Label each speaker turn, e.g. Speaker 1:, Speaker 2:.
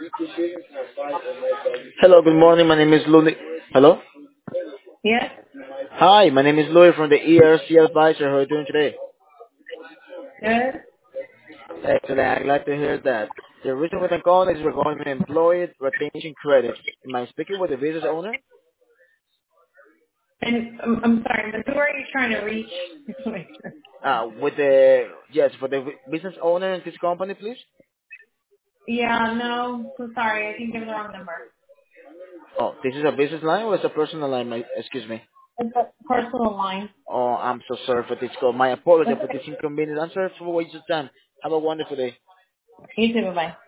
Speaker 1: Hello, good morning. My name is Louis. Hello?
Speaker 2: Yes.
Speaker 1: Hi, my name is Louis from the ERC Advisor. How are you doing today?
Speaker 2: Good.
Speaker 1: Excellent. I'd like to hear that. The reason for the call is regarding employee retention credit. Am I speaking with the business owner?
Speaker 2: And I'm sorry, but who are you trying to reach? Just to make sure.
Speaker 1: Yes, for the business owner in this company, please?
Speaker 2: Yeah, no, so sorry. I think you have the wrong number.
Speaker 1: Oh, this is a business line or is a personal line? Excuse me.
Speaker 2: It's a personal line.
Speaker 1: Oh, I'm so sorry for this call. My apology
Speaker 2: That's
Speaker 1: for
Speaker 2: okay.
Speaker 1: this inconvenience. I'm sorry for wasting time. Have a wonderful day.
Speaker 2: You too. Bye-bye.